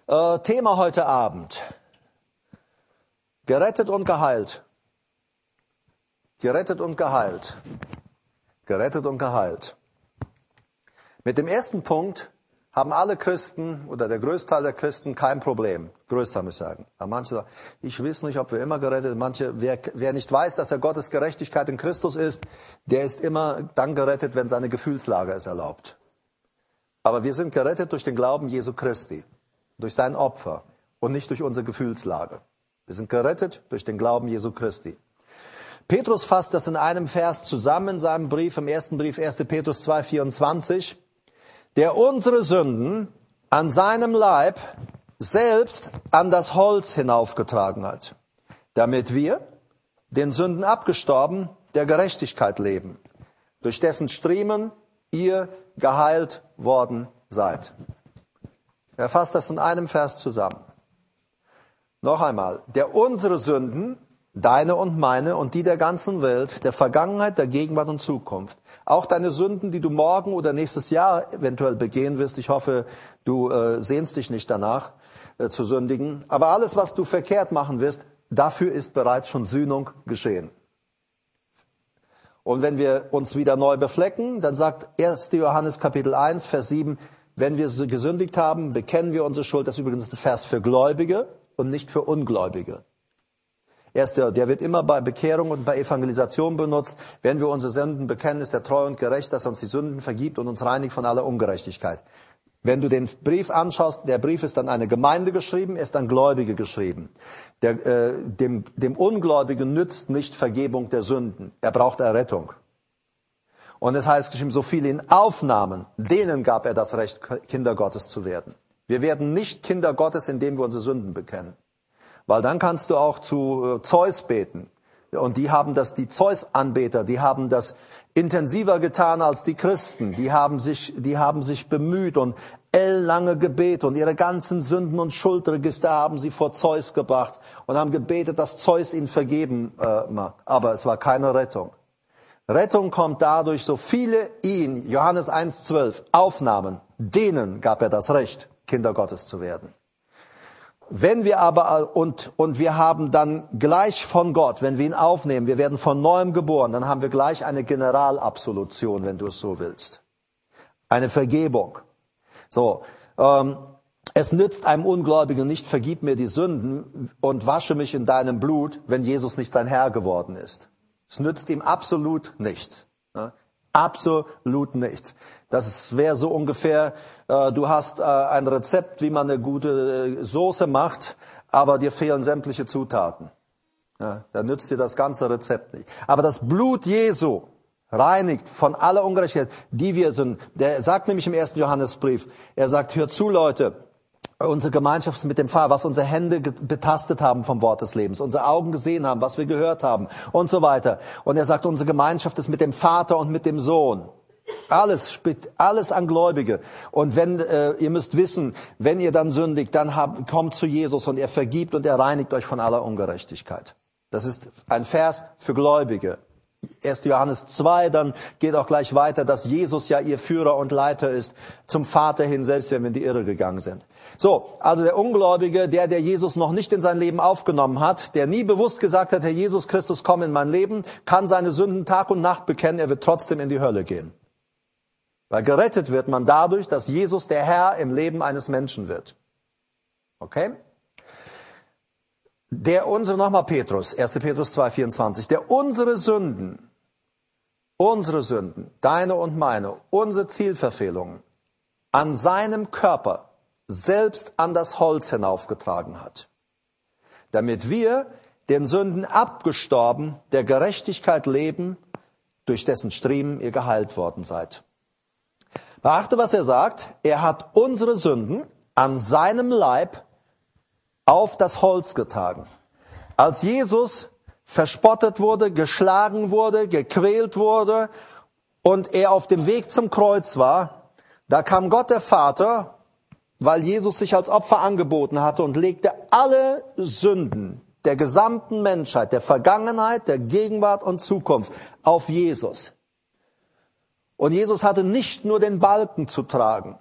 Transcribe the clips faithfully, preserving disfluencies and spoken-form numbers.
Äh, Thema heute Abend. Gerettet und geheilt. Gerettet und geheilt. Gerettet und geheilt. Mit dem ersten Punkt haben alle Christen oder der größte Teil der Christen kein Problem. Größter, muss ich sagen. Aber manche sagen, ich weiß nicht, ob wir immer gerettet sind. Manche, wer, wer nicht weiß, dass er Gottes Gerechtigkeit in Christus ist, der ist immer dann gerettet, wenn seine Gefühlslage es erlaubt. Aber wir sind gerettet durch den Glauben Jesu Christi, durch sein Opfer und nicht durch unsere Gefühlslage. Wir sind gerettet durch den Glauben Jesu Christi. Petrus fasst das in einem Vers zusammen in seinem Brief, im ersten Brief, erster Petrus zwei, vierundzwanzig. Der unsere Sünden an seinem Leib selbst an das Holz hinaufgetragen hat, damit wir, den Sünden abgestorben, der Gerechtigkeit leben, durch dessen Striemen ihr geheilt worden seid. Er fasst das in einem Vers zusammen. Noch einmal, der unsere Sünden, deine und meine und die der ganzen Welt, der Vergangenheit, der Gegenwart und Zukunft, auch deine Sünden, die du morgen oder nächstes Jahr eventuell begehen wirst, ich hoffe, du äh, sehnst dich nicht danach äh, zu sündigen, aber alles, was du verkehrt machen wirst, dafür ist bereits schon Sühnung geschehen. Und wenn wir uns wieder neu beflecken, dann sagt erster Johannes Kapitel eins, Vers sieben, wenn wir gesündigt haben, bekennen wir unsere Schuld. Das ist übrigens ein Vers für Gläubige und nicht für Ungläubige. Erster, der wird immer bei Bekehrung und bei Evangelisation benutzt. Wenn wir unsere Sünden bekennen, ist er treu und gerecht, dass er uns die Sünden vergibt und uns reinigt von aller Ungerechtigkeit. Wenn du den Brief anschaust, der Brief ist an eine Gemeinde geschrieben, er ist an Gläubige geschrieben. Der, äh, dem, dem Ungläubigen nützt nicht Vergebung der Sünden. Er braucht Errettung. Und es heißt geschrieben, so viele ihn aufnahmen, denen gab er das Recht, Kinder Gottes zu werden. Wir werden nicht Kinder Gottes, indem wir unsere Sünden bekennen. Weil dann kannst du auch zu Zeus beten. Und die haben das, die Zeus-Anbeter, die haben das intensiver getan als die Christen. Die haben sich, die haben sich bemüht und ellenlange gebetet und ihre ganzen Sünden und Schuldregister haben sie vor Zeus gebracht und haben gebetet, dass Zeus ihnen vergeben äh, mag. Aber es war keine Rettung. Rettung kommt dadurch, so viele ihn, Johannes eins, zwölf, aufnahmen, denen gab er das Recht, Kinder Gottes zu werden. Wenn wir aber, und, und wir haben dann gleich von Gott, wenn wir ihn aufnehmen, wir werden von Neuem geboren, dann haben wir gleich eine Generalabsolution, wenn du es so willst. Eine Vergebung. So, ähm, es nützt einem Ungläubigen nicht, vergib mir die Sünden und wasche mich in deinem Blut, wenn Jesus nicht sein Herr geworden ist. Es nützt ihm absolut nichts. Ne? Absolut nichts. Das wäre so ungefähr, äh, du hast äh, ein Rezept, wie man eine gute äh, Soße macht, aber dir fehlen sämtliche Zutaten. Ja, dann nützt dir das ganze Rezept nicht. Aber das Blut Jesu reinigt von aller Ungerechtigkeit, die wir sind. Der sagt nämlich im ersten Johannesbrief, er sagt, hört zu, Leute, unsere Gemeinschaft mit dem Vater, was unsere Hände betastet haben vom Wort des Lebens, unsere Augen gesehen haben, was wir gehört haben und so weiter. Und er sagt, unsere Gemeinschaft ist mit dem Vater und mit dem Sohn. Alles, alles an Gläubige. Und wenn, äh, ihr müsst wissen, wenn ihr dann sündigt, dann habt, kommt zu Jesus und er vergibt und er reinigt euch von aller Ungerechtigkeit. Das ist ein Vers für Gläubige. erster Johannes zwei, dann geht auch gleich weiter, dass Jesus ja ihr Führer und Leiter ist, zum Vater hin, selbst wenn wir in die Irre gegangen sind. So, also der Ungläubige, der, der Jesus noch nicht in sein Leben aufgenommen hat, der nie bewusst gesagt hat, Herr Jesus Christus, komm in mein Leben, kann seine Sünden Tag und Nacht bekennen, er wird trotzdem in die Hölle gehen. Weil gerettet wird man dadurch, dass Jesus der Herr im Leben eines Menschen wird. Okay? Der unsere, nochmal Petrus, erster Petrus zwei, vierundzwanzig, der unsere Sünden, unsere Sünden, deine und meine, unsere Zielverfehlungen an seinem Körper selbst an das Holz hinaufgetragen hat, damit wir den Sünden abgestorben, der Gerechtigkeit leben, durch dessen Striemen ihr geheilt worden seid. Beachte, was er sagt. Er hat unsere Sünden an seinem Leib auf das Holz getragen. Als Jesus verspottet wurde, geschlagen wurde, gequält wurde und er auf dem Weg zum Kreuz war, da kam Gott der Vater, weil Jesus sich als Opfer angeboten hatte und legte alle Sünden der gesamten Menschheit, der Vergangenheit, der Gegenwart und Zukunft auf Jesus. Und Jesus hatte nicht nur den Balken zu tragen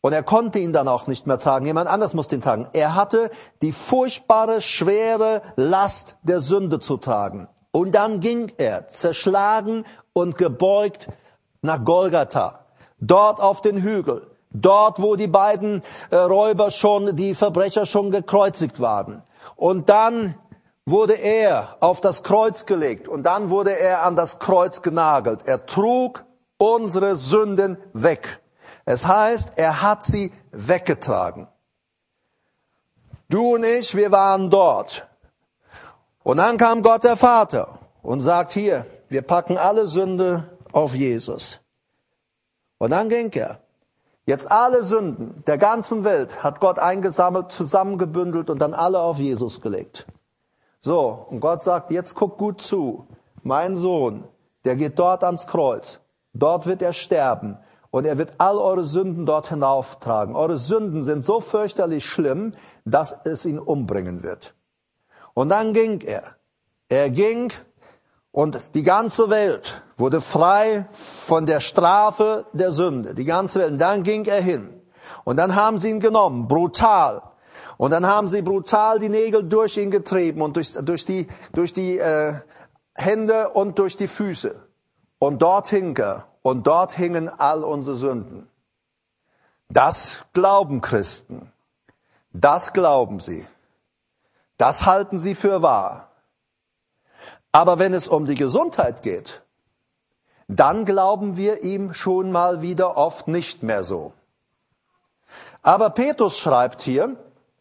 Und er konnte ihn dann auch nicht mehr tragen. Jemand anders musste ihn tragen. Er hatte die furchtbare, schwere Last der Sünde zu tragen. Und dann ging er, zerschlagen und gebeugt, nach Golgatha. Dort auf den Hügel. Dort, wo die beiden äh, Räuber schon, die Verbrecher schon gekreuzigt waren. Und dann wurde er auf das Kreuz gelegt. Und dann wurde er an das Kreuz genagelt. Er trug unsere Sünden weg. Es heißt, er hat sie weggetragen. Du und ich, wir waren dort. Und dann kam Gott der Vater und sagt, hier, wir packen alle Sünde auf Jesus. Und dann ging er. Jetzt alle Sünden der ganzen Welt hat Gott eingesammelt, zusammengebündelt und dann alle auf Jesus gelegt. So, und Gott sagt, jetzt guck gut zu. Mein Sohn, der geht dort ans Kreuz. Dort wird er sterben. Und er wird all eure Sünden dort hinauftragen. Eure Sünden sind so fürchterlich schlimm, dass es ihn umbringen wird. Und dann ging er. Er ging und die ganze Welt wurde frei von der Strafe der Sünde. Die ganze Welt. Und dann ging er hin. Und dann haben sie ihn genommen, brutal. Und dann haben sie brutal die Nägel durch ihn getrieben und durch, durch die, durch die äh, Hände und durch die Füße. Und dort hing er. Und dort hingen all unsere Sünden. Das glauben Christen. Das glauben sie. Das halten sie für wahr. Aber wenn es um die Gesundheit geht, dann glauben wir ihm schon mal wieder oft nicht mehr so. Aber Petrus schreibt hier,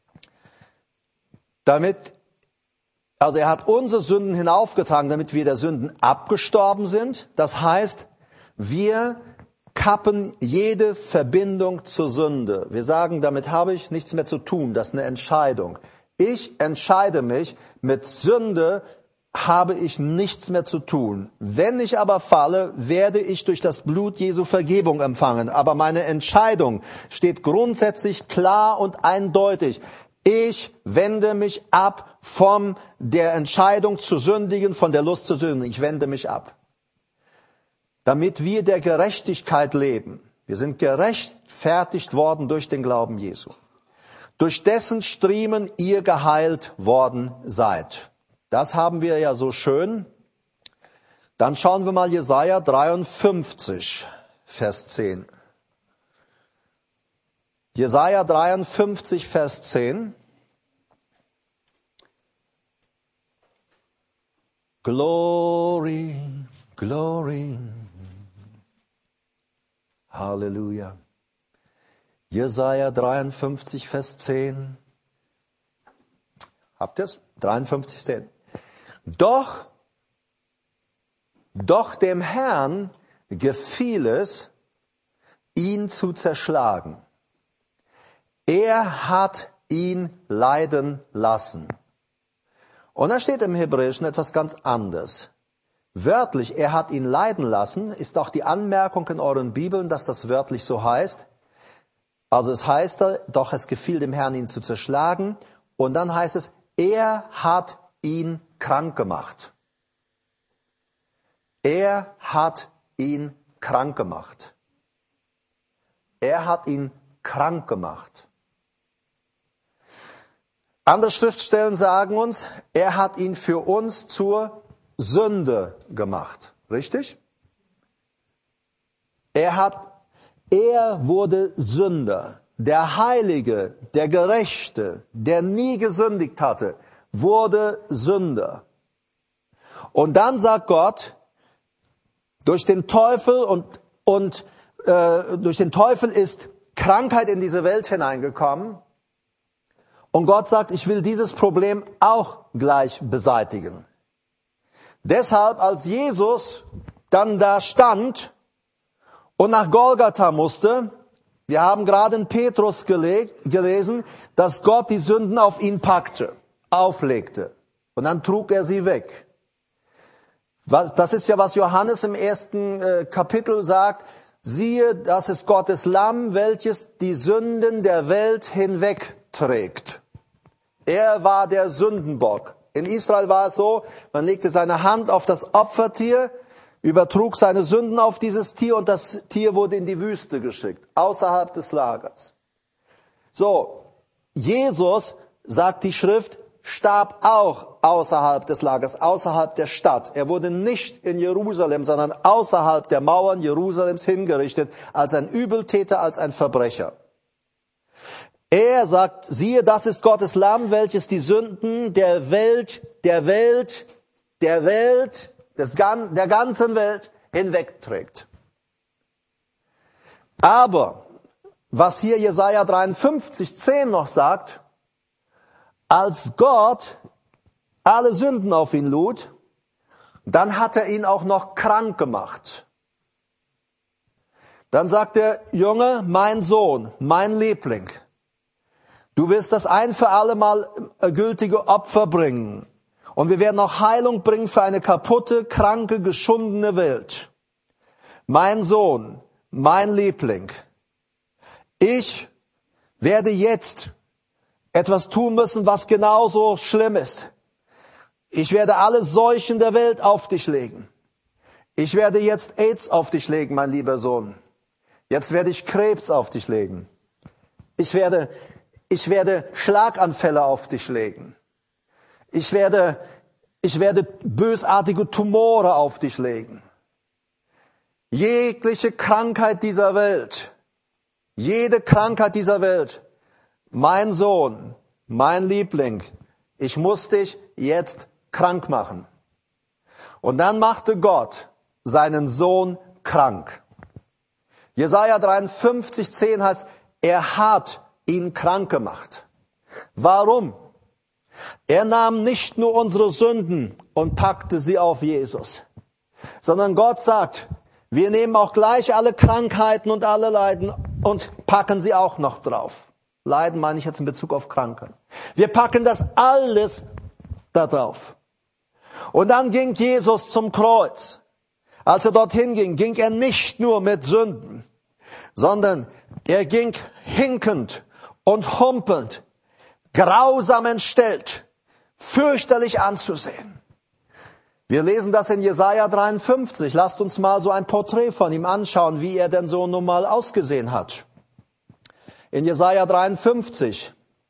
damit, also er hat unsere Sünden hinaufgetragen, damit wir der Sünden abgestorben sind. Das heißt, wir kappen jede Verbindung zur Sünde. Wir sagen, damit habe ich nichts mehr zu tun. Das ist eine Entscheidung. Ich entscheide mich, mit Sünde habe ich nichts mehr zu tun. Wenn ich aber falle, werde ich durch das Blut Jesu Vergebung empfangen. Aber meine Entscheidung steht grundsätzlich klar und eindeutig. Ich wende mich ab von der Entscheidung zu sündigen, von der Lust zu sündigen. Ich wende mich ab. Damit wir der Gerechtigkeit leben. Wir sind gerechtfertigt worden durch den Glauben Jesu. Durch dessen Striemen ihr geheilt worden seid. Das haben wir ja so schön. Dann schauen wir mal Jesaja dreiundfünfzig, Vers zehn. Jesaja dreiundfünfzig, Vers zehn. Glory, glory. Halleluja. Jesaja dreiundfünfzig, Vers zehn. Habt ihr es? dreiundfünfzig, zehn. Doch, doch dem Herrn gefiel es, ihn zu zerschlagen. Er hat ihn leiden lassen. Und da steht im Hebräischen etwas ganz anderes. Wörtlich, er hat ihn leiden lassen, ist auch die Anmerkung in euren Bibeln, dass das wörtlich so heißt. Also es heißt da, doch es gefiel dem Herrn, ihn zu zerschlagen. Und dann heißt es, er hat ihn krank gemacht. Er hat ihn krank gemacht. Er hat ihn krank gemacht. Andere Schriftstellen sagen uns, er hat ihn für uns zur Sünde gemacht. Richtig? Er hat, er wurde Sünder. Der Heilige, der Gerechte, der nie gesündigt hatte, wurde Sünder. Und dann sagt Gott, durch den Teufel und, und äh, durch den Teufel ist Krankheit in diese Welt hineingekommen. Und Gott sagt, ich will dieses Problem auch gleich beseitigen. Deshalb, als Jesus dann da stand und nach Golgatha musste, wir haben gerade in Petrus gelesen, dass Gott die Sünden auf ihn packte, auflegte. Und dann trug er sie weg. Das ist ja, was Johannes im ersten Kapitel sagt. Siehe, das ist Gottes Lamm, welches die Sünden der Welt hinwegträgt. Er war der Sündenbock. In Israel war es so, man legte seine Hand auf das Opfertier, übertrug seine Sünden auf dieses Tier und das Tier wurde in die Wüste geschickt, außerhalb des Lagers. So, Jesus, sagt die Schrift, starb auch außerhalb des Lagers, außerhalb der Stadt. Er wurde nicht in Jerusalem, sondern außerhalb der Mauern Jerusalems hingerichtet, als ein Übeltäter, als ein Verbrecher. Er sagt, siehe, das ist Gottes Lamm, welches die Sünden der Welt, der Welt, der Welt, des, der ganzen Welt hinwegträgt. Aber, was hier Jesaja dreiundfünfzig, zehn noch sagt, als Gott alle Sünden auf ihn lud, dann hat er ihn auch noch krank gemacht. Dann sagt er, Junge, mein Sohn, mein Liebling, du wirst das ein für alle Mal gültige Opfer bringen. Und wir werden auch Heilung bringen für eine kaputte, kranke, geschundene Welt. Mein Sohn, mein Liebling, ich werde jetzt etwas tun müssen, was genauso schlimm ist. Ich werde alle Seuchen der Welt auf dich legen. Ich werde jetzt AIDS auf dich legen, mein lieber Sohn. Jetzt werde ich Krebs auf dich legen. Ich werde, ich werde Schlaganfälle auf dich legen. Ich werde, ich werde bösartige Tumore auf dich legen. Jegliche Krankheit dieser Welt, jede Krankheit dieser Welt, mein Sohn, mein Liebling, ich muss dich jetzt krank machen. Und dann machte Gott seinen Sohn krank. Jesaja dreiundfünfzig, zehn heißt, er hat ihn krank gemacht. Warum? Er nahm nicht nur unsere Sünden und packte sie auf Jesus, sondern Gott sagt, wir nehmen auch gleich alle Krankheiten und alle Leiden und packen sie auch noch drauf. Leiden meine ich jetzt in Bezug auf Krankheit. Wir packen das alles da drauf. Und dann ging Jesus zum Kreuz. Als er dorthin ging, ging er nicht nur mit Sünden, sondern er ging hinkend und humpelnd, grausam entstellt, fürchterlich anzusehen. Wir lesen das in Jesaja dreiundfünfzig. Lasst uns mal so ein Porträt von ihm anschauen, wie er denn so nun mal ausgesehen hat. In Jesaja dreiundfünfzig,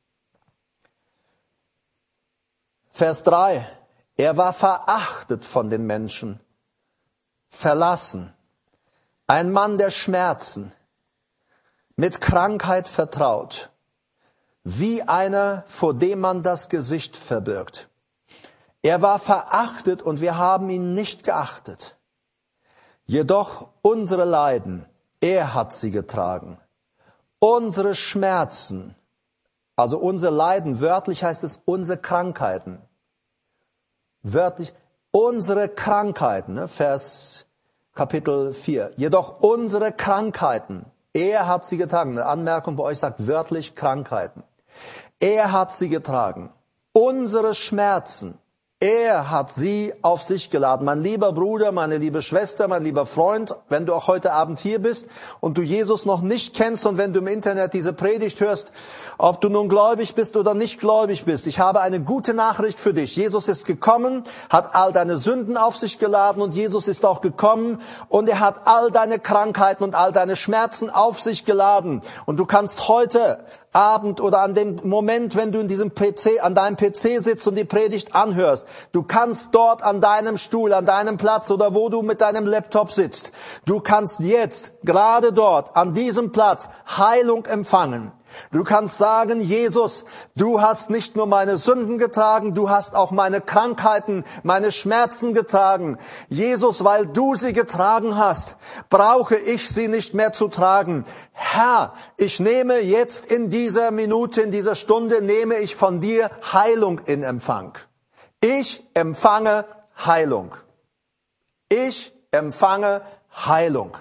Vers drei. Er war verachtet von den Menschen, verlassen, ein Mann der Schmerzen, mit Krankheit vertraut, wie einer, vor dem man das Gesicht verbirgt. Er war verachtet und wir haben ihn nicht geachtet. Jedoch unsere Leiden, er hat sie getragen. Unsere Schmerzen, also unser Leiden, wörtlich heißt es unsere Krankheiten. Wörtlich, unsere Krankheiten, ne? Vers Kapitel vier. Jedoch unsere Krankheiten, er hat sie getragen. Eine Anmerkung bei euch sagt wörtlich Krankheiten. Er hat sie getragen. Unsere Schmerzen, er hat sie auf sich geladen. Mein lieber Bruder, meine liebe Schwester, mein lieber Freund, wenn du auch heute Abend hier bist und du Jesus noch nicht kennst und wenn du im Internet diese Predigt hörst, ob du nun gläubig bist oder nicht gläubig bist, ich habe eine gute Nachricht für dich. Jesus ist gekommen, hat all deine Sünden auf sich geladen und Jesus ist auch gekommen und er hat all deine Krankheiten und all deine Schmerzen auf sich geladen. Und du kannst heute Abend oder an dem Moment, wenn du in diesem P C, an deinem P C sitzt und die Predigt anhörst, du kannst dort an deinem Stuhl, an deinem Platz oder wo du mit deinem Laptop sitzt, du kannst jetzt gerade dort an diesem Platz Heilung empfangen. Du kannst sagen, Jesus, du hast nicht nur meine Sünden getragen, du hast auch meine Krankheiten, meine Schmerzen getragen. Jesus, weil du sie getragen hast, brauche ich sie nicht mehr zu tragen. Herr, ich nehme jetzt in dieser Minute, in dieser Stunde, nehme ich von dir Heilung in Empfang. Ich empfange Heilung. Ich empfange Heilung.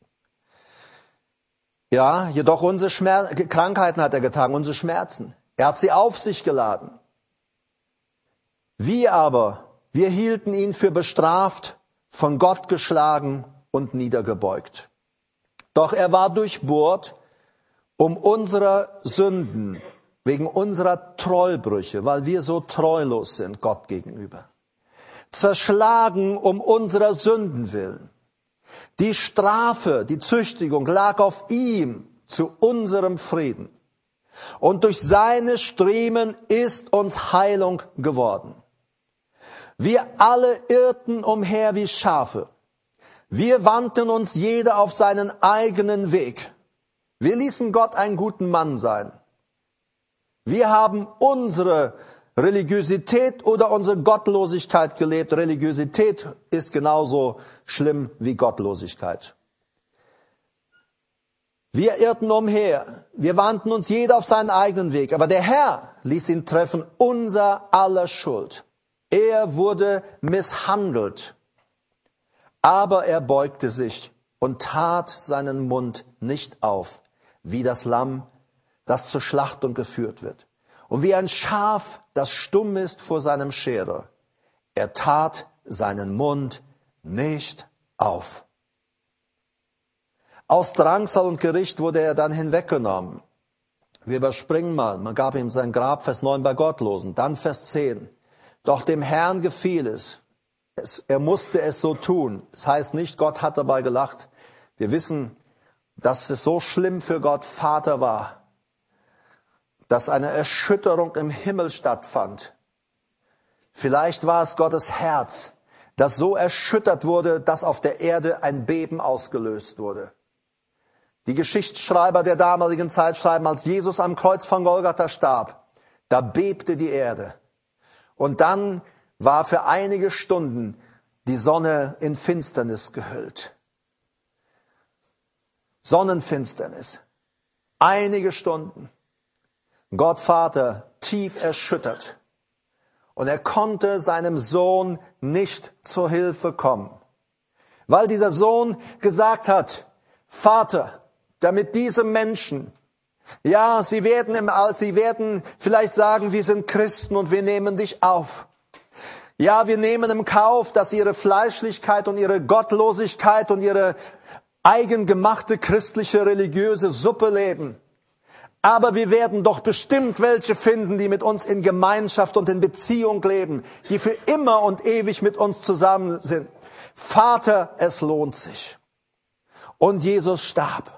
Ja, jedoch unsere Schmer- Krankheiten hat er getragen, unsere Schmerzen. Er hat sie auf sich geladen. Wir aber, wir hielten ihn für bestraft, von Gott geschlagen und niedergebeugt. Doch er war durchbohrt um unserer Sünden, wegen unserer Treubrüche, weil wir so treulos sind Gott gegenüber. Zerschlagen um unserer Sünden willen. Die Strafe, die Züchtigung lag auf ihm zu unserem Frieden. Und durch seine Striemen ist uns Heilung geworden. Wir alle irrten umher wie Schafe. Wir wandten uns jeder auf seinen eigenen Weg. Wir ließen Gott einen guten Mann sein. Wir haben unsere Religiosität oder unsere Gottlosigkeit gelebt. Religiosität ist genauso schlimm wie Gottlosigkeit. Wir irrten umher, wir wandten uns jeder auf seinen eigenen Weg, aber der Herr ließ ihn treffen, unser aller Schuld. Er wurde misshandelt, aber er beugte sich und tat seinen Mund nicht auf, wie das Lamm, das zur Schlachtung geführt wird, und wie ein Schaf, das stumm ist vor seinem Scherer. Er tat seinen Mund nicht auf. Aus Drangsal und Gericht wurde er dann hinweggenommen. Wir überspringen mal. Man gab ihm sein Grab, Vers neun, bei Gottlosen. Dann Vers zehn. Doch dem Herrn gefiel es. es. Er musste es so tun. Das heißt nicht, Gott hat dabei gelacht. Wir wissen, dass es so schlimm für Gott Vater war, dass eine Erschütterung im Himmel stattfand. Vielleicht war es Gottes Herz, das so erschüttert wurde, dass auf der Erde ein Beben ausgelöst wurde. Die Geschichtsschreiber der damaligen Zeit schreiben, als Jesus am Kreuz von Golgatha starb, da bebte die Erde. Und dann war für einige Stunden die Sonne in Finsternis gehüllt. Sonnenfinsternis. Einige Stunden. Gott Vater tief erschüttert. Und er konnte seinem Sohn nicht zur Hilfe kommen. Weil dieser Sohn gesagt hat, Vater, damit diese Menschen, ja, sie werden im All, sie werden vielleicht sagen, wir sind Christen und wir nehmen dich auf. Ja, wir nehmen im Kauf, dass ihre Fleischlichkeit und ihre Gottlosigkeit und ihre eigengemachte christliche religiöse Suppe leben. Aber wir werden doch bestimmt welche finden, die mit uns in Gemeinschaft und in Beziehung leben, die für immer und ewig mit uns zusammen sind. Vater, es lohnt sich. Und Jesus starb.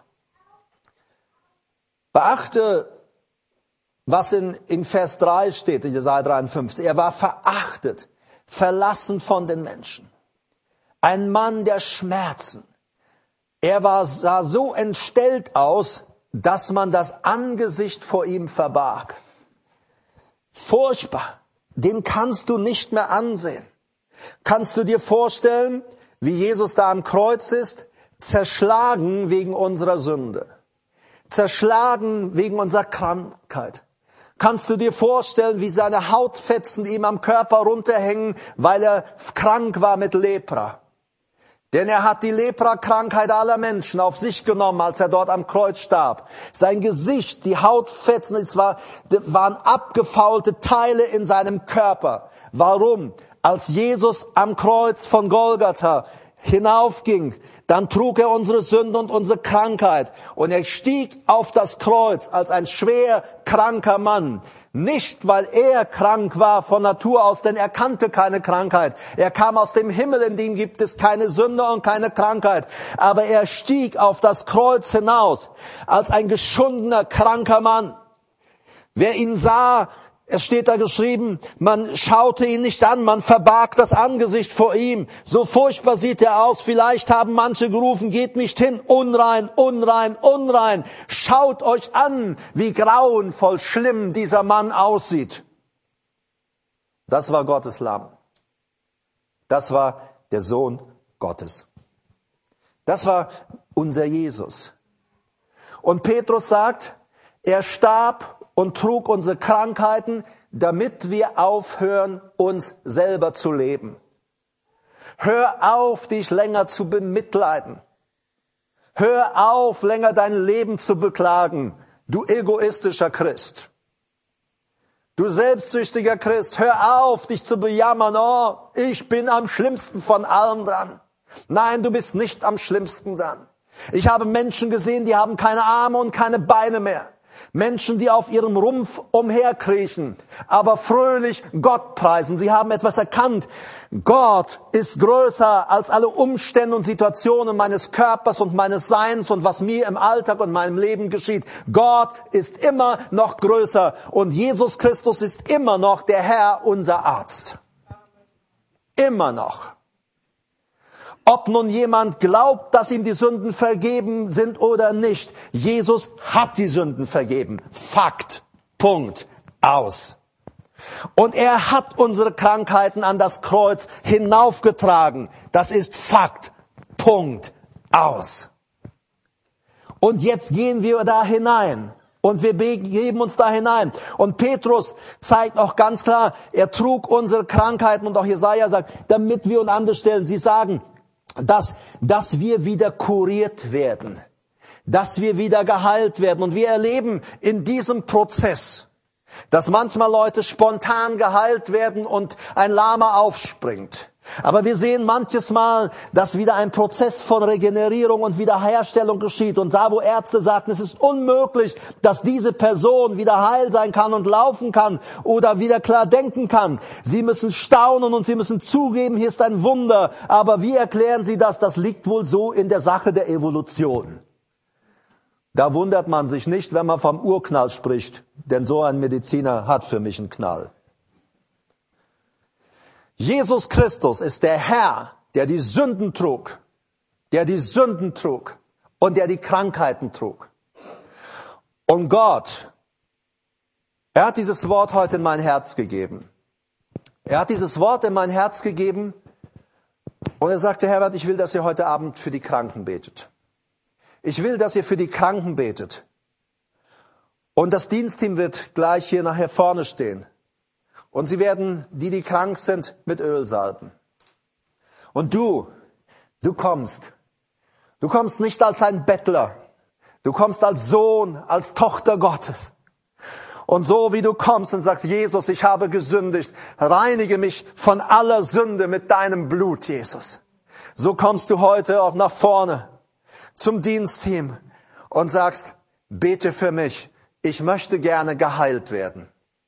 Beachte, was in, in Vers drei steht, in Jesaja dreiundfünfzig. Er war verachtet, verlassen von den Menschen. Ein Mann der Schmerzen. Er war, sah so entstellt aus, dass man das Angesicht vor ihm verbarg. Furchtbar. Den kannst du nicht mehr ansehen. Kannst du dir vorstellen, wie Jesus da am Kreuz ist, zerschlagen wegen unserer Sünde, zerschlagen wegen unserer Krankheit? Kannst du dir vorstellen, wie seine Hautfetzen ihm am Körper runterhängen, weil er krank war mit Lepra? Denn er hat die Lepra-Krankheit aller Menschen auf sich genommen, als er dort am Kreuz starb. Sein Gesicht, die Hautfetzen, es war, waren abgefaulte Teile in seinem Körper. Warum? Als Jesus am Kreuz von Golgatha hinaufging, dann trug er unsere Sünde und unsere Krankheit. Und er stieg auf das Kreuz als ein schwer kranker Mann. Nicht, weil er krank war von Natur aus, denn er kannte keine Krankheit. Er kam aus dem Himmel, in dem gibt es keine Sünde und keine Krankheit. Aber er stieg auf das Kreuz hinaus als ein geschundener, kranker Mann. Wer ihn sah, es steht da geschrieben, man schaute ihn nicht an, man verbarg das Angesicht vor ihm. So furchtbar sieht er aus. Vielleicht haben manche gerufen, geht nicht hin, unrein, unrein, unrein. Schaut euch an, wie grauenvoll schlimm dieser Mann aussieht. Das war Gottes Lamm. Das war der Sohn Gottes. Das war unser Jesus. Und Petrus sagt, er starb und trug unsere Krankheiten, damit wir aufhören, uns selber zu leben. Hör auf, dich länger zu bemitleiden. Hör auf, länger dein Leben zu beklagen, du egoistischer Christ. Du selbstsüchtiger Christ, hör auf, dich zu bejammern. Oh, ich bin am schlimmsten von allem dran. Nein, du bist nicht am schlimmsten dran. Ich habe Menschen gesehen, die haben keine Arme und keine Beine mehr. Menschen, die auf ihrem Rumpf umherkriechen, aber fröhlich Gott preisen. Sie haben etwas erkannt. Gott ist größer als alle Umstände und Situationen meines Körpers und meines Seins und was mir im Alltag und meinem Leben geschieht. Gott ist immer noch größer und Jesus Christus ist immer noch der Herr, unser Arzt. Immer noch. Ob nun jemand glaubt, dass ihm die Sünden vergeben sind oder nicht, Jesus hat die Sünden vergeben. Fakt. Punkt. Aus. Und er hat unsere Krankheiten an das Kreuz hinaufgetragen. Das ist Fakt. Punkt. Aus. Und jetzt gehen wir da hinein. Und wir begeben uns da hinein. Und Petrus zeigt auch ganz klar, er trug unsere Krankheiten. Und auch Jesaja sagt, damit wir uns anders stellen. Sie sagen, dass, dass wir wieder kuriert werden. Dass wir wieder geheilt werden. Und wir erleben in diesem Prozess, dass manchmal Leute spontan geheilt werden und ein Lama aufspringt. Aber wir sehen manches Mal, dass wieder ein Prozess von Regenerierung und Wiederherstellung geschieht. Und da, wo Ärzte sagten, es ist unmöglich, dass diese Person wieder heil sein kann und laufen kann oder wieder klar denken kann. Sie müssen staunen und sie müssen zugeben, hier ist ein Wunder. Aber wie erklären sie das? Das liegt wohl so in der Sache der Evolution. Da wundert man sich nicht, wenn man vom Urknall spricht, denn so ein Mediziner hat für mich einen Knall. Jesus Christus ist der Herr, der die Sünden trug, der die Sünden trug und der die Krankheiten trug. Und Gott, er hat dieses Wort heute in mein Herz gegeben. Er hat dieses Wort in mein Herz gegeben und er sagte, Herbert, ich will, dass ihr heute Abend für die Kranken betet. Ich will, dass ihr für die Kranken betet. Und das Dienstteam wird gleich hier nachher vorne stehen. Und sie werden, die, die krank sind, mit Öl salben. Und du, du kommst. Du kommst nicht als ein Bettler. Du kommst als Sohn, als Tochter Gottes. Und so wie du kommst und sagst, Jesus, ich habe gesündigt, reinige mich von aller Sünde mit deinem Blut, Jesus. So kommst du heute auch nach vorne zum Dienstteam und sagst, bete für mich, ich möchte gerne geheilt werden.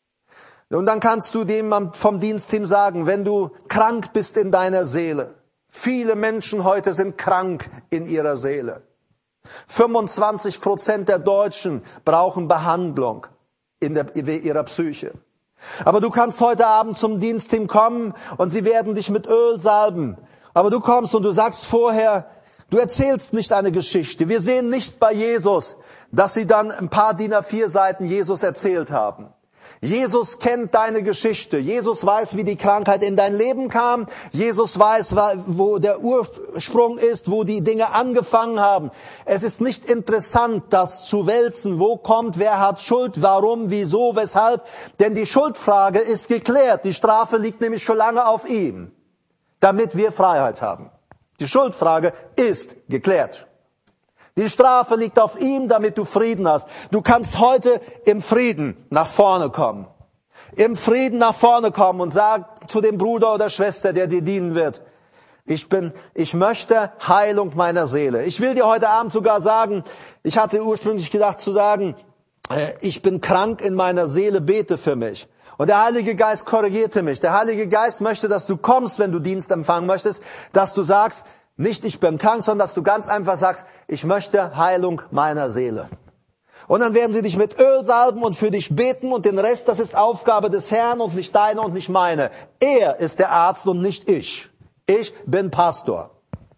Und dann kannst du dem vom Dienstteam sagen, wenn du krank bist in deiner Seele. Viele Menschen heute sind krank in ihrer Seele. fünfundzwanzig Prozent der Deutschen brauchen Behandlung in der, ihrer Psyche. Aber du kannst heute Abend zum Dienstteam kommen und sie werden dich mit Öl salben. Aber du kommst und du sagst vorher, du erzählst nicht eine Geschichte. Wir sehen nicht bei Jesus, dass sie dann ein paar D I N A vier Seiten Jesus erzählt haben. Jesus kennt deine Geschichte. Jesus weiß, wie die Krankheit in dein Leben kam. Jesus weiß, wo der Ursprung ist, wo die Dinge angefangen haben. Es ist nicht interessant, das zu wälzen. Wo kommt, wer hat Schuld, warum, wieso, weshalb? Denn die Schuldfrage ist geklärt. Die Strafe liegt nämlich schon lange auf ihm, damit wir Freiheit haben. Die Schuldfrage ist geklärt. Die Strafe liegt auf ihm, damit du Frieden hast. Du kannst heute im Frieden nach vorne kommen. Im Frieden nach vorne kommen und sag zu dem Bruder oder Schwester, der dir dienen wird, ich bin, ich möchte Heilung meiner Seele. Ich will dir heute Abend sogar sagen, ich hatte ursprünglich gedacht zu sagen, ich bin krank in meiner Seele, bete für mich. Und der Heilige Geist korrigierte mich. Der Heilige Geist möchte, dass du kommst, wenn du Dienst empfangen möchtest, dass du sagst, nicht ich bin krank, sondern dass du ganz einfach sagst, ich möchte Heilung meiner Seele. Und dann werden sie dich mit Öl salben und für dich beten und den Rest, das ist Aufgabe des Herrn und nicht deine und nicht meine. Er ist der Arzt und nicht ich. Ich bin Pastor.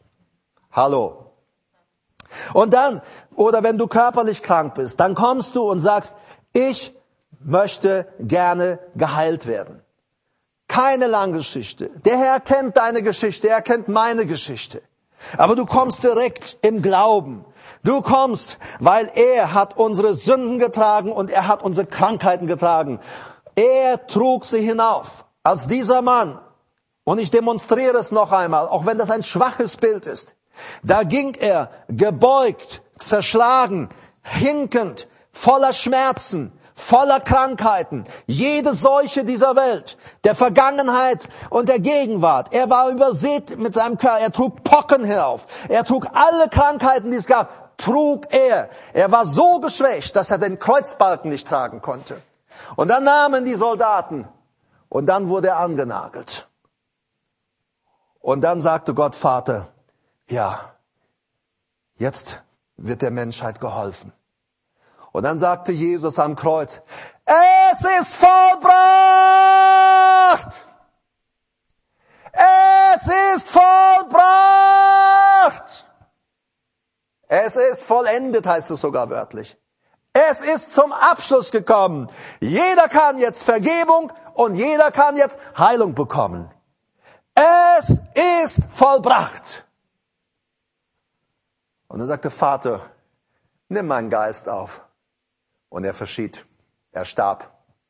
Hallo. Und dann, oder wenn du körperlich krank bist, dann kommst du und sagst, ich möchte gerne geheilt werden. Keine lange Geschichte. Der Herr kennt deine Geschichte, er kennt meine Geschichte. Aber du kommst direkt im Glauben. Du kommst, weil er hat unsere Sünden getragen und er hat unsere Krankheiten getragen. Er trug sie hinauf als dieser Mann. Und ich demonstriere es noch einmal, auch wenn das ein schwaches Bild ist. Da ging er gebeugt, zerschlagen, hinkend, voller Schmerzen, voller Krankheiten, jede Seuche dieser Welt, der Vergangenheit und der Gegenwart. Er war übersät mit seinem Körper, er trug Pocken hinauf, er trug alle Krankheiten, die es gab, trug er. Er war so geschwächt, dass er den Kreuzbalken nicht tragen konnte. Und dann nahmen die Soldaten und dann wurde er angenagelt. Und dann sagte Gott, Vater, ja, jetzt wird der Menschheit geholfen. Und dann sagte Jesus am Kreuz, es ist vollbracht! Es ist vollbracht! Es ist vollendet, heißt es sogar wörtlich. Es ist zum Abschluss gekommen. Jeder kann jetzt Vergebung und jeder kann jetzt Heilung bekommen. Es ist vollbracht. Und er sagte, Vater, nimm meinen Geist auf. Und er verschied. Er starb.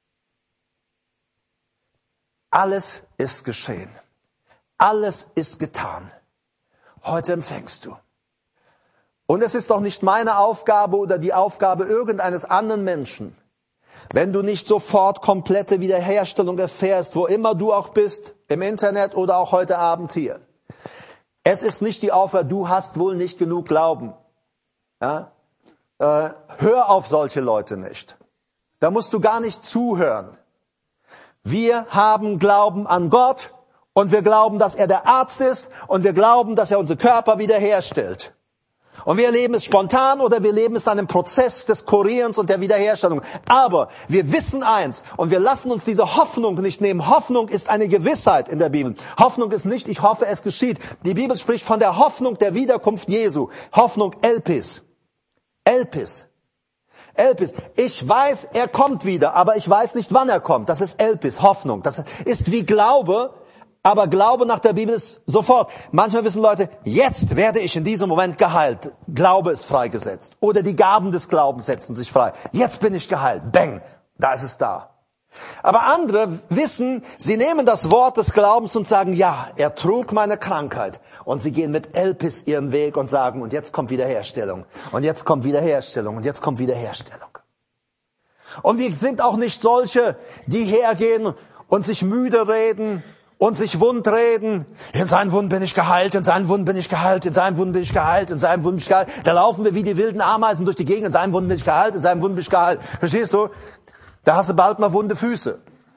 Alles ist geschehen. Alles ist getan. Heute empfängst du. Und es ist doch nicht meine Aufgabe oder die Aufgabe irgendeines anderen Menschen, wenn du nicht sofort komplette Wiederherstellung erfährst, wo immer du auch bist, im Internet oder auch heute Abend hier. Es ist nicht die Aufgabe, du hast wohl nicht genug Glauben. Ja? Äh, hör auf solche Leute nicht. Da musst du gar nicht zuhören. Wir haben Glauben an Gott und wir glauben, dass er der Arzt ist und wir glauben, dass er unsere Körper wiederherstellt. Und wir erleben es spontan oder wir erleben es an einem Prozess des Kurierens und der Wiederherstellung. Aber wir wissen eins und wir lassen uns diese Hoffnung nicht nehmen. Hoffnung ist eine Gewissheit in der Bibel. Hoffnung ist nicht, ich hoffe, es geschieht. Die Bibel spricht von der Hoffnung der Wiederkunft Jesu. Hoffnung Elpis. Elpis. Elpis. Ich weiß, er kommt wieder, aber ich weiß nicht, wann er kommt. Das ist Elpis, Hoffnung. Das ist wie Glaube, aber Glaube nach der Bibel ist sofort. Manchmal wissen Leute, jetzt werde ich in diesem Moment geheilt. Glaube ist freigesetzt. Oder die Gaben des Glaubens setzen sich frei. Jetzt bin ich geheilt. Bang, da ist es da. Aber andere wissen, sie nehmen das Wort des Glaubens und sagen, ja, er trug meine Krankheit. Und sie gehen mit Elpis ihren Weg und sagen, und jetzt kommt Wiederherstellung. Und jetzt kommt Wiederherstellung. Und jetzt kommt Wiederherstellung. Und wir sind auch nicht solche, die hergehen und sich müde reden und sich wund reden. In seinen Wunden bin ich geheilt, in seinen Wunden bin ich geheilt, in seinen Wunden bin ich geheilt, in seinen Wunden bin ich geheilt. Da laufen wir wie die wilden Ameisen durch die Gegend, in seinen Wunden bin ich geheilt, in seinen Wunden bin ich geheilt. Verstehst du? Da hast du bald mal wunde Füße.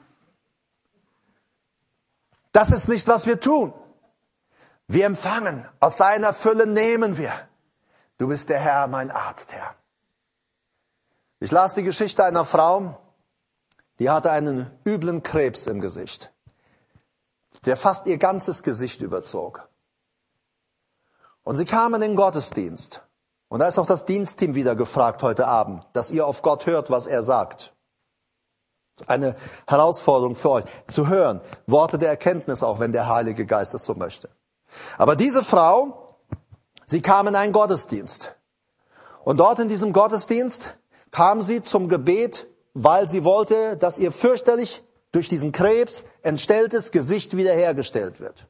Das ist nicht, was wir tun. Wir empfangen, aus seiner Fülle nehmen wir. Du bist der Herr, mein Arzt, Herr. Ich las die Geschichte einer Frau, die hatte einen üblen Krebs im Gesicht, der fast ihr ganzes Gesicht überzog. Und sie kam in den Gottesdienst. Und da ist auch das Dienstteam wieder gefragt heute Abend, dass ihr auf Gott hört, was er sagt. Eine Herausforderung für euch, zu hören, Worte der Erkenntnis auch, wenn der Heilige Geist es so möchte. Aber diese Frau, sie kam in einen Gottesdienst. Und dort in diesem Gottesdienst kam sie zum Gebet, weil sie wollte, dass ihr fürchterlich durch diesen Krebs entstelltes Gesicht wiederhergestellt wird.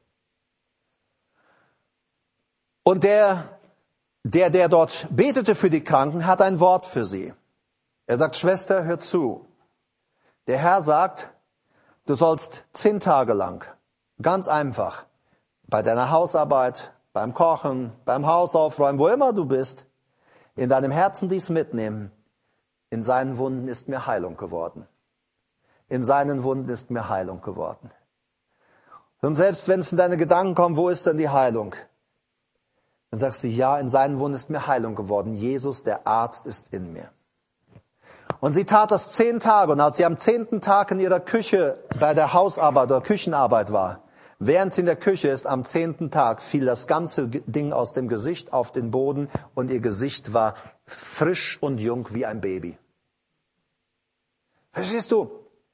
Und der, der, der dort betete für die Kranken, hat ein Wort für sie. Er sagt, Schwester, hör zu. Der Herr sagt, du sollst zehn Tage lang, ganz einfach, bei deiner Hausarbeit, beim Kochen, beim Hausaufräumen, wo immer du bist, in deinem Herzen dies mitnehmen. In seinen Wunden ist mir Heilung geworden. In seinen Wunden ist mir Heilung geworden. Und selbst wenn es in deine Gedanken kommt, wo ist denn die Heilung? Dann sagst du, ja, in seinen Wunden ist mir Heilung geworden. Jesus, der Arzt, ist in mir. Und sie tat das zehn Tage. Und als sie am zehnten Tag in ihrer Küche bei der Hausarbeit oder Küchenarbeit war, während sie in der Küche ist, am zehnten Tag fiel das ganze Ding aus dem Gesicht auf den Boden und ihr Gesicht war frisch und jung wie ein Baby. Verstehst du?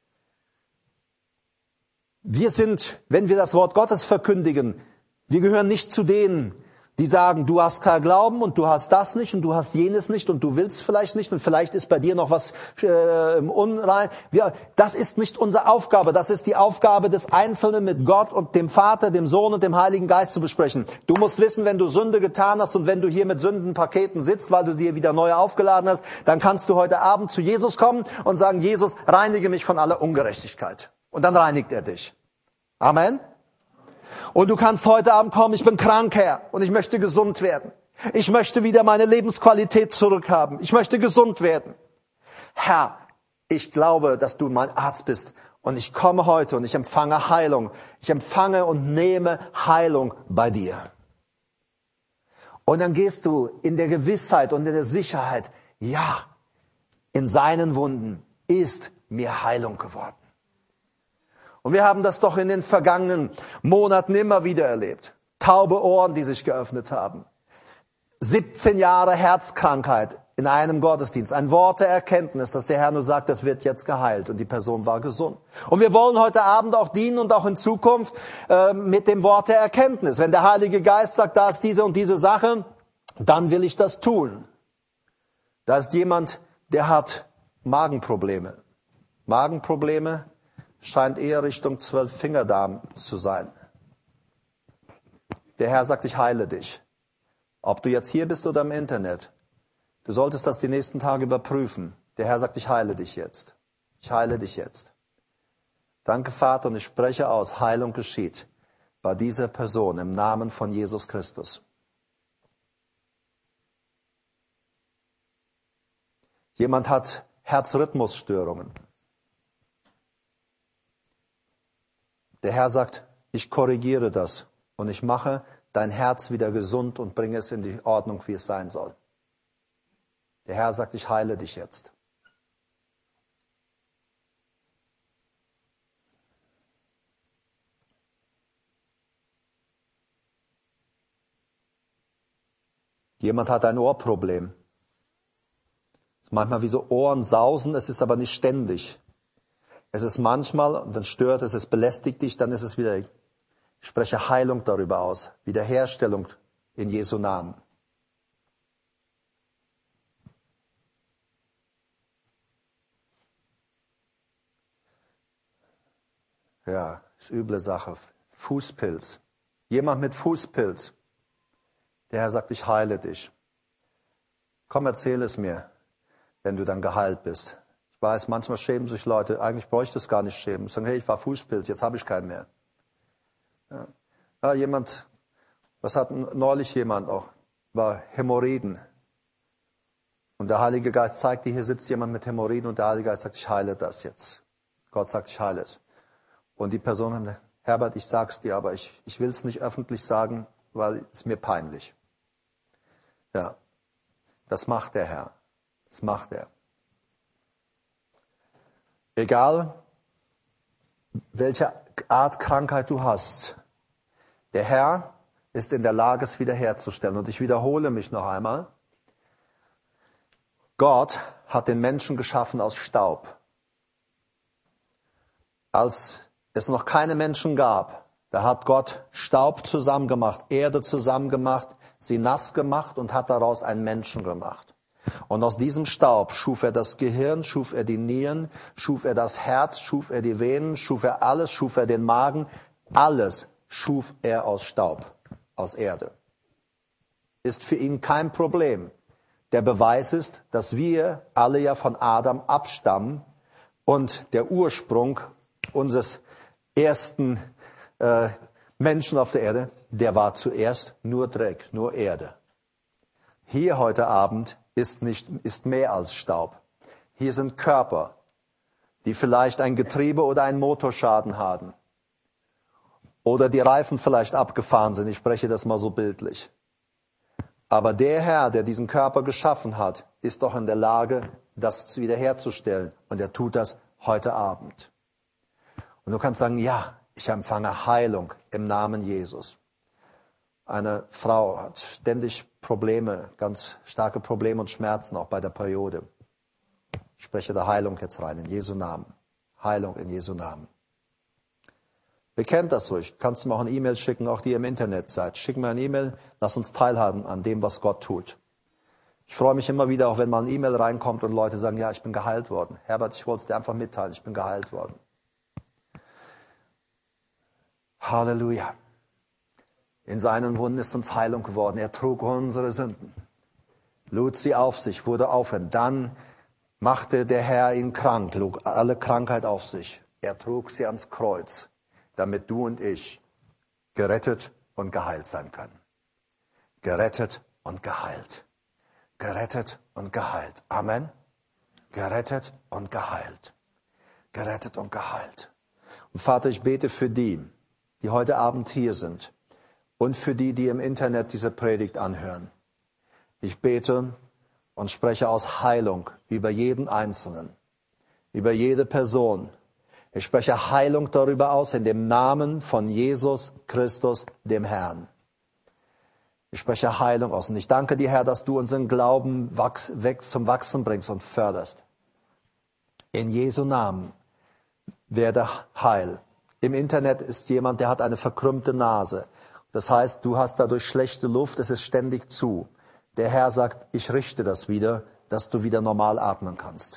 Wir sind, wenn wir das Wort Gottes verkündigen, wir gehören nicht zu denen, die sagen, du hast keinen Glauben und du hast das nicht und du hast jenes nicht und du willst vielleicht nicht und vielleicht ist bei dir noch was äh, unrein. Wir, das ist nicht unsere Aufgabe. Das ist die Aufgabe des Einzelnen mit Gott und dem Vater, dem Sohn und dem Heiligen Geist zu besprechen. Du musst wissen, wenn du Sünde getan hast und wenn du hier mit Sündenpaketen sitzt, weil du sie wieder neu aufgeladen hast, dann kannst du heute Abend zu Jesus kommen und sagen, Jesus, reinige mich von aller Ungerechtigkeit. Und dann reinigt er dich. Amen. Und du kannst heute Abend kommen, ich bin krank, Herr, und ich möchte gesund werden. Ich möchte wieder meine Lebensqualität zurückhaben. Ich möchte gesund werden. Herr, ich glaube, dass du mein Arzt bist. Und ich komme heute und ich empfange Heilung. Ich empfange und nehme Heilung bei dir. Und dann gehst du in der Gewissheit und in der Sicherheit, ja, in seinen Wunden ist mir Heilung geworden. Und wir haben das doch in den vergangenen Monaten immer wieder erlebt. Taube Ohren, die sich geöffnet haben. siebzehn Jahre Herzkrankheit in einem Gottesdienst. Ein Wort der Erkenntnis, dass der Herr nur sagt, das wird jetzt geheilt. Und die Person war gesund. Und wir wollen heute Abend auch dienen und auch in Zukunft äh, mit dem Wort der Erkenntnis. Wenn der Heilige Geist sagt, da ist diese und diese Sache, dann will ich das tun. Da ist jemand, der hat Magenprobleme. Magenprobleme scheint eher Richtung Zwölffingerdarm zu sein. Der Herr sagt, ich heile dich. Ob du jetzt hier bist oder im Internet, du solltest das die nächsten Tage überprüfen. Der Herr sagt, ich heile dich jetzt. Ich heile dich jetzt. Danke, Vater, und ich spreche aus, Heilung geschieht bei dieser Person im Namen von Jesus Christus. Jemand hat Herzrhythmusstörungen. Der Herr sagt, ich korrigiere das und ich mache dein Herz wieder gesund und bringe es in die Ordnung, wie es sein soll. Der Herr sagt, ich heile dich jetzt. Jemand hat ein Ohrproblem. Es ist manchmal wie so Ohrensausen, es ist aber nicht ständig. Es ist manchmal, und dann stört es, es belästigt dich, dann ist es wieder, ich spreche Heilung darüber aus, Wiederherstellung in Jesu Namen. Ja, ist üble Sache. Fußpilz. Jemand mit Fußpilz. Der Herr sagt, ich heile dich. Komm, erzähl es mir, wenn du dann geheilt bist. Ich weiß, manchmal schämen sich Leute, eigentlich bräuchte es gar nicht schämen. Sagen, hey, ich war Fußpilz, jetzt habe ich keinen mehr. Ja. Ja, jemand, was hat neulich jemand auch, war Hämorrhoiden. Und der Heilige Geist zeigt dir, hier sitzt jemand mit Hämorrhoiden und der Heilige Geist sagt, ich heile das jetzt. Gott sagt, ich heile es. Und die Person hat, Herbert, ich sag's dir, aber ich, ich will es nicht öffentlich sagen, weil es mir peinlich. Ja, das macht der Herr. Das macht er. Egal, welche Art Krankheit du hast, der Herr ist in der Lage, es wiederherzustellen. Und ich wiederhole mich noch einmal. Gott hat den Menschen geschaffen aus Staub. Als es noch keine Menschen gab, da hat Gott Staub zusammengemacht, Erde zusammengemacht, sie nass gemacht und hat daraus einen Menschen gemacht. Und aus diesem Staub schuf er das Gehirn, schuf er die Nieren, schuf er das Herz, schuf er die Venen, schuf er alles, schuf er den Magen. Alles schuf er aus Staub, aus Erde. Ist für ihn kein Problem. Der Beweis ist, dass wir alle ja von Adam abstammen und der Ursprung unseres ersten äh, Menschen auf der Erde, der war zuerst nur Dreck, nur Erde. Hier heute Abend ist nicht, ist mehr als Staub. Hier sind Körper, die vielleicht ein Getriebe oder einen Motorschaden haben. Oder die Reifen vielleicht abgefahren sind. Ich spreche das mal so bildlich. Aber der Herr, der diesen Körper geschaffen hat, ist doch in der Lage, das wiederherzustellen. Und er tut das heute Abend. Und du kannst sagen, ja, ich empfange Heilung im Namen Jesus. Eine Frau hat ständig Probleme, ganz starke Probleme und Schmerzen, auch bei der Periode. Ich spreche da Heilung jetzt rein, in Jesu Namen. Heilung in Jesu Namen. Wer kennt das so? Ich kann es mir auch eine E-Mail schicken, auch die ihr im Internet seid. Schick mir eine E-Mail, lass uns teilhaben an dem, was Gott tut. Ich freue mich immer wieder, auch wenn mal eine E-Mail reinkommt und Leute sagen, ja, ich bin geheilt worden. Herbert, ich wollte es dir einfach mitteilen, ich bin geheilt worden. Halleluja. In seinen Wunden ist uns Heilung geworden. Er trug unsere Sünden, lud sie auf sich, wurde auferstanden. Dann machte der Herr ihn krank, lud alle Krankheit auf sich. Er trug sie ans Kreuz, damit du und ich gerettet und geheilt sein können. Gerettet und geheilt. Gerettet und geheilt. Amen. Gerettet und geheilt. Gerettet und geheilt. Und Vater, ich bete für die, die heute Abend hier sind und für die, die im Internet diese Predigt anhören. Ich bete und spreche aus Heilung über jeden Einzelnen, über jede Person. Ich spreche Heilung darüber aus in dem Namen von Jesus Christus, dem Herrn. Ich spreche Heilung aus. Und ich danke dir, Herr, dass du unseren Glauben wachs, wächst, zum Wachsen bringst und förderst. In Jesu Namen werde heil. Im Internet ist jemand, der hat eine verkrümmte Nase. Das heißt, du hast dadurch schlechte Luft, es ist ständig zu. Der Herr sagt, ich richte das wieder, dass du wieder normal atmen kannst.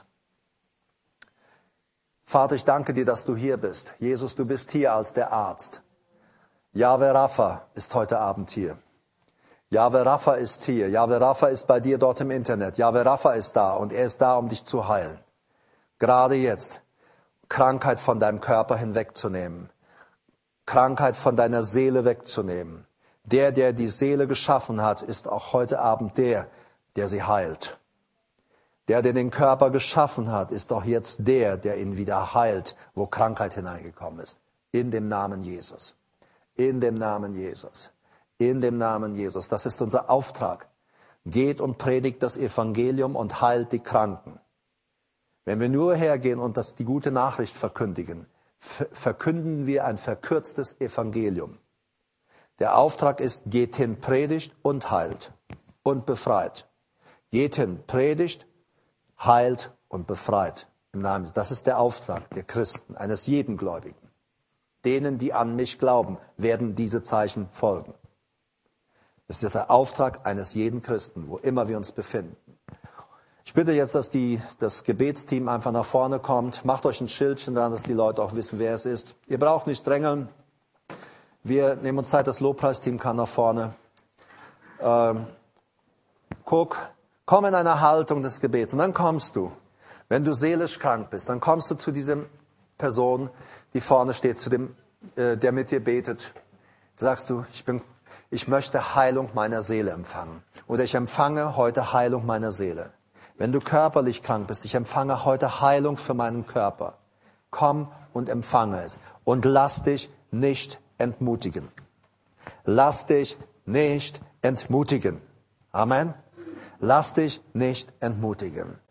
Vater, ich danke dir, dass du hier bist. Jesus, du bist hier als der Arzt. Jahwe Rapha ist heute Abend hier. Jahwe Rapha ist hier. Jahwe Rapha ist bei dir dort im Internet. Jahwe Rapha ist da und er ist da, um dich zu heilen. Gerade jetzt. Krankheit von deinem Körper hinwegzunehmen. Krankheit von deiner Seele wegzunehmen. Der, der die Seele geschaffen hat, ist auch heute Abend der, der sie heilt. Der, der den Körper geschaffen hat, ist auch jetzt der, der ihn wieder heilt, wo Krankheit hineingekommen ist. In dem Namen Jesus. In dem Namen Jesus. In dem Namen Jesus. Das ist unser Auftrag. Geht und predigt das Evangelium und heilt die Kranken. Wenn wir nur hergehen und das die gute Nachricht verkündigen, verkünden wir ein verkürztes Evangelium. Der Auftrag ist, geht hin, predigt und heilt und befreit. Geht hin, predigt, heilt und befreit. Im Namen. Das ist der Auftrag der Christen, eines jeden Gläubigen. Denen, die an mich glauben, werden diese Zeichen folgen. Das ist der Auftrag eines jeden Christen, wo immer wir uns befinden. Ich bitte jetzt, dass die, das Gebetsteam einfach nach vorne kommt. Macht euch ein Schildchen dran, dass die Leute auch wissen, wer es ist. Ihr braucht nicht drängeln. Wir nehmen uns Zeit, das Lobpreisteam kann nach vorne. Ähm, guck, komm in eine Haltung des Gebets und dann kommst du. Wenn du seelisch krank bist, dann kommst du zu dieser Person, die vorne steht, zu dem, äh, der mit dir betet. Sagst du, ich bin Ich möchte Heilung meiner Seele empfangen. Oder ich empfange heute Heilung meiner Seele. Wenn du körperlich krank bist, ich empfange heute Heilung für meinen Körper. Komm und empfange es. Und lass dich nicht entmutigen. Lass dich nicht entmutigen. Amen. Lass dich nicht entmutigen.